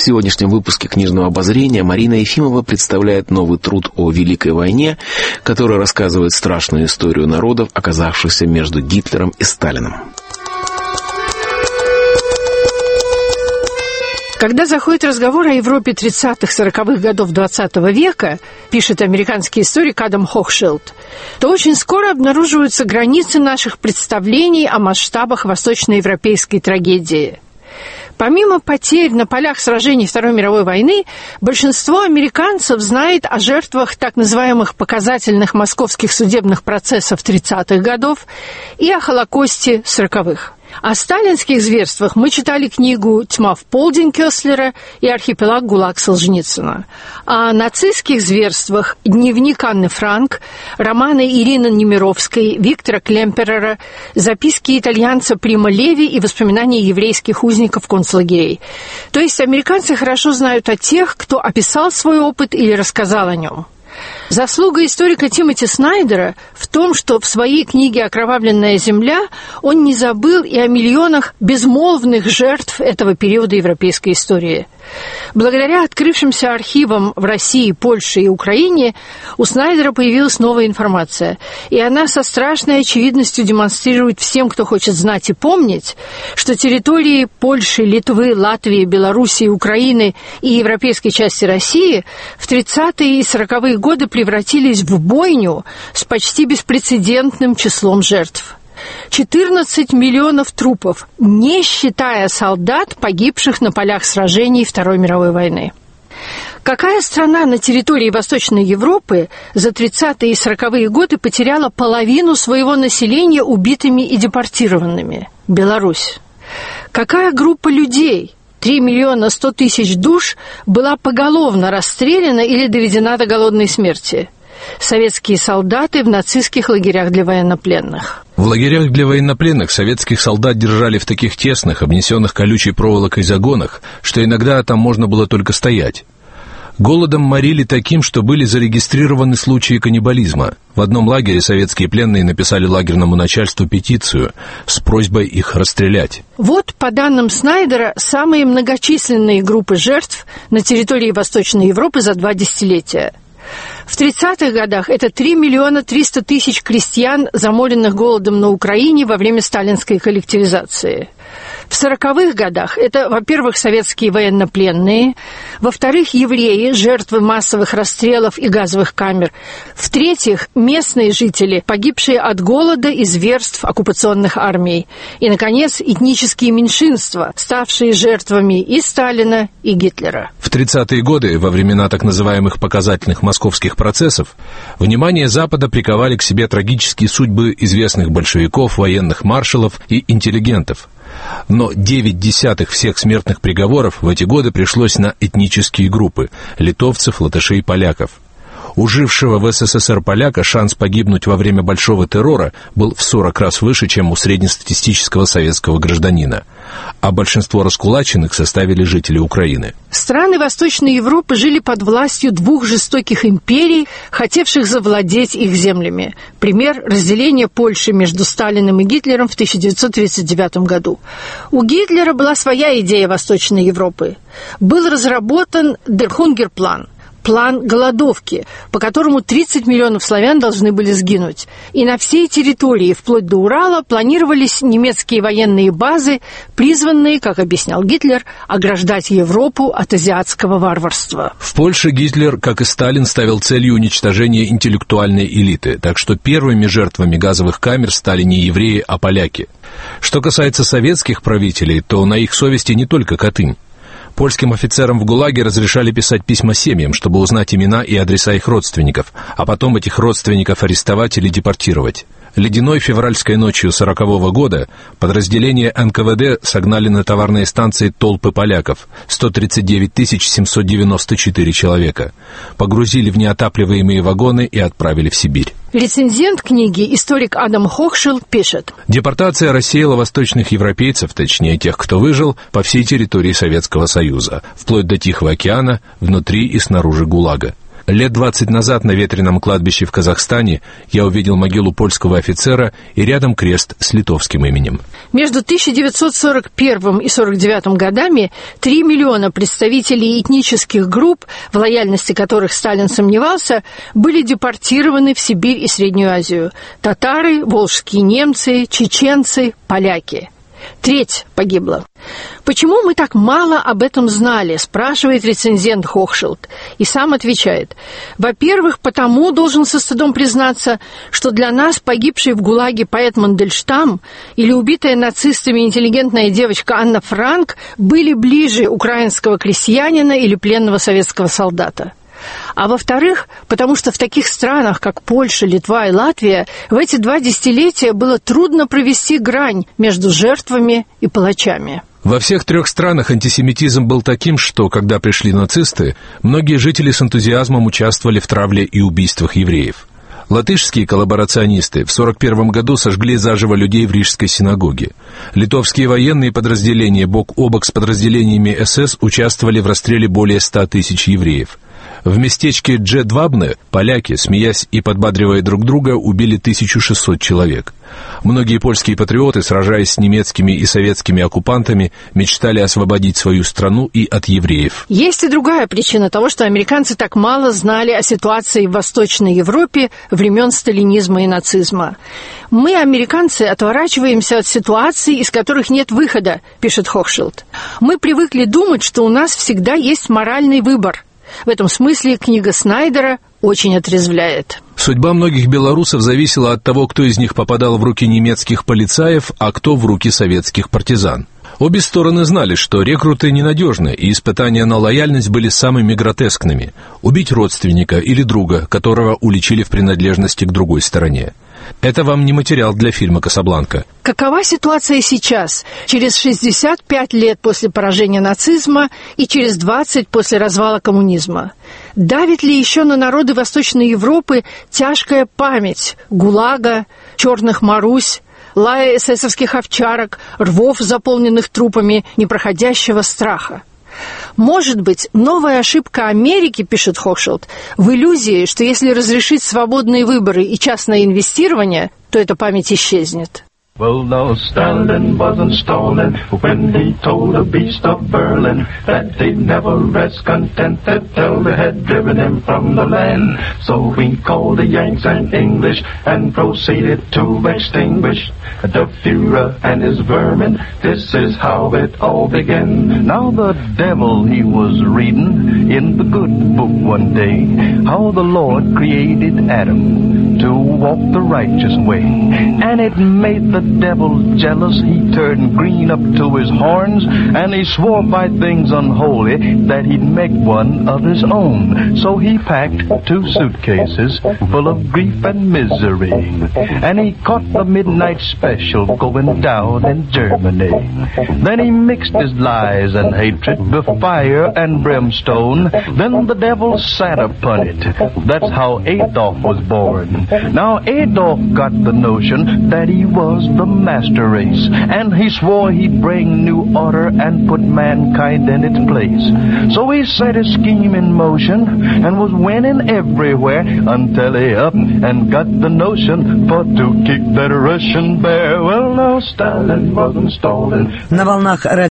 сегодняшнем выпуске «Книжного обозрения» Марина Ефимова представляет новый труд о Великой войне, который рассказывает страшную историю народов, оказавшихся между Гитлером и Сталиным. Когда заходит разговор о Европе 30-40-х годов XX века, пишет американский историк Адам Хохшилд, то очень скоро обнаруживаются границы наших представлений о масштабах восточноевропейской трагедии. Помимо потерь на полях сражений Второй мировой войны, большинство американцев знает о жертвах так называемых показательных московских судебных процессов 30-х годов и о Холокосте 40-х. О сталинских зверствах мы читали книгу «Тьма в полдень» Кёслера и «Архипелаг ГУЛАГ» Солженицына. О нацистских зверствах «Дневник Анны Франк», романы Ирины Немировской, Виктора Клемперера, записки итальянца Прима Леви и воспоминания еврейских узников концлагерей. То есть американцы хорошо знают о тех, кто описал свой опыт или рассказал о нем. Заслуга историка Тимоти Снайдера в том, что в своей книге «Окровавленная земля» он не забыл и о миллионах безмолвных жертв этого периода европейской истории. Благодаря открывшимся архивам в России, Польше и Украине у Снайдера появилась новая информация, и она со страшной очевидностью демонстрирует всем, кто хочет знать и помнить, что территории Польши, Литвы, Латвии, Белоруссии, Украины и европейской части России в 30-е и 40-е годы превратились в бойню с почти беспрецедентным числом жертв. 14 миллионов трупов, не считая солдат, погибших на полях сражений Второй мировой войны. Какая страна на территории Восточной Европы за 30-е и 40-е годы потеряла половину своего населения убитыми и депортированными? Беларусь. Какая группа людей, 3 миллиона 100 тысяч душ, была поголовно расстреляна или доведена до голодной смерти? Советские солдаты в нацистских лагерях для военнопленных. В лагерях для военнопленных советских солдат держали в таких тесных, обнесенных колючей проволокой загонах, что иногда там можно было только стоять. Голодом морили таким, что были зарегистрированы случаи каннибализма. В одном лагере советские пленные написали лагерному начальству петицию с просьбой их расстрелять. Вот, по данным Снайдера, самые многочисленные группы жертв на территории Восточной Европы за 2 десятилетия. В 30-х годах это 3 миллиона 300 тысяч крестьян, заморенных голодом на Украине во время сталинской коллективизации. В 40-х годах это, во-первых, советские военнопленные, во-вторых, евреи, жертвы массовых расстрелов и газовых камер, в-третьих, местные жители, погибшие от голода и зверств оккупационных армий, и, наконец, этнические меньшинства, ставшие жертвами и Сталина, и Гитлера. В 30-е годы, во времена так называемых показательных московских процессов, внимание Запада приковали к себе трагические судьбы известных большевиков, военных маршалов и интеллигентов. Но 9/10 всех смертных приговоров в эти годы пришлось на этнические группы – литовцев, латышей и поляков. У жившего в СССР поляка шанс погибнуть во время большого террора был в 40 раз выше, чем у среднестатистического советского гражданина. А большинство раскулаченных составили жители Украины. Страны Восточной Европы жили под властью 2 жестоких империй, хотевших завладеть их землями. Пример – разделение Польши между Сталиным и Гитлером в 1939 году. У Гитлера была своя идея Восточной Европы. Был разработан Der Hungerplan – план голодовки, по которому 30 миллионов славян должны были сгинуть. И на всей территории, вплоть до Урала, планировались немецкие военные базы, призванные, как объяснял Гитлер, ограждать Европу от азиатского варварства. В Польше Гитлер, как и Сталин, ставил целью уничтожения интеллектуальной элиты, так что первыми жертвами газовых камер стали не евреи, а поляки. Что касается советских правителей, то на их совести не только Катынь. Польским офицерам в ГУЛАГе разрешали писать письма семьям, чтобы узнать имена и адреса их родственников, а потом этих родственников арестовать или депортировать. Ледяной февральской ночью 40-го года подразделения НКВД согнали на товарные станции толпы поляков, 139 794 человека, погрузили в неотапливаемые вагоны и отправили в Сибирь. Рецензент книги, историк Адам Хохшилд, пишет: депортация рассеяла восточных европейцев, точнее тех, кто выжил, по всей территории Советского Союза, вплоть до Тихого океана, внутри и снаружи ГУЛАГа. Лет 20 назад на ветреном кладбище в Казахстане я увидел могилу польского офицера и рядом крест с литовским именем. Между 1941 и 1949 годами 3 миллиона представителей этнических групп, в лояльности которых Сталин сомневался, были депортированы в Сибирь и Среднюю Азию. Татары, волжские немцы, чеченцы, поляки. Треть погибла. «Почему мы так мало об этом знали?» – спрашивает рецензент Хохшилд. И сам отвечает: во-первых, потому, должен со стыдом признаться, что для нас погибший в ГУЛАГе поэт Мандельштам или убитая нацистами интеллигентная девочка Анна Франк были ближе украинского крестьянина или пленного советского солдата. А во-вторых, потому что в таких странах, как Польша, Литва и Латвия, в эти 2 десятилетия было трудно провести грань между жертвами и палачами. Во всех 3 странах антисемитизм был таким, что, когда пришли нацисты, многие жители с энтузиазмом участвовали в травле и убийствах евреев. Латышские коллаборационисты в 1941 году сожгли заживо людей в Рижской синагоге. Литовские военные подразделения бок о бок с подразделениями СС участвовали в расстреле более 100 тысяч евреев. В местечке Джедвабне поляки, смеясь и подбадривая друг друга, убили 1600 человек. Многие польские патриоты, сражаясь с немецкими и советскими оккупантами, мечтали освободить свою страну и от евреев. Есть и другая причина того, что американцы так мало знали о ситуации в Восточной Европе времен сталинизма и нацизма. «Мы, американцы, отворачиваемся от ситуаций, из которых нет выхода», – пишет Хохшилд. «Мы привыкли думать, что у нас всегда есть моральный выбор. В этом смысле книга Снайдера очень отрезвляет». Судьба многих белорусов зависела от того, кто из них попадал в руки немецких полицаев, а кто в руки советских партизан. Обе стороны знали, что рекруты ненадежны, и испытания на лояльность были самыми гротескными. Убить родственника или друга, которого уличили в принадлежности к другой стороне. Это вам не материал для фильма «Касабланка». Какова ситуация сейчас, через 65 лет после поражения нацизма и через 20 после развала коммунизма? Давит ли еще на народы Восточной Европы тяжкая память ГУЛАГа, черных Марусь, лая эсэсовских овчарок, рвов, заполненных трупами, непроходящего страха? Может быть, новая ошибка Америки, пишет Хохшилд, в иллюзии, что если разрешить свободные выборы и частное инвестирование, то эта память исчезнет. Well, no, Stalin wasn't stolen when he told the beast of Berlin that they'd never rest contented till they had driven him from the land. So we called the Yanks and English and proceeded to extinguish the Führer and his vermin. This is how it all began. Now the devil, he was reading in the good book one day how the Lord created Adam to walk the righteous way, and it made the devil jealous. He turned green up to his horns, and he swore by things unholy that he'd make one of his own. So he packed 2 suitcases full of grief and misery, and he caught the midnight special going down in Germany. Then he mixed his lies and hatred with fire and brimstone. Then the devil sat upon it. That's how Adolf was born. Now Adolf got the notion that he was the master race, and he swore he'd bring new order and put mankind in its place. So he set his scheme in motion and was winning everywhere until he up and got the notion for to kick that Russian bear. Well, no, Stalin wasn't stolen. На волнах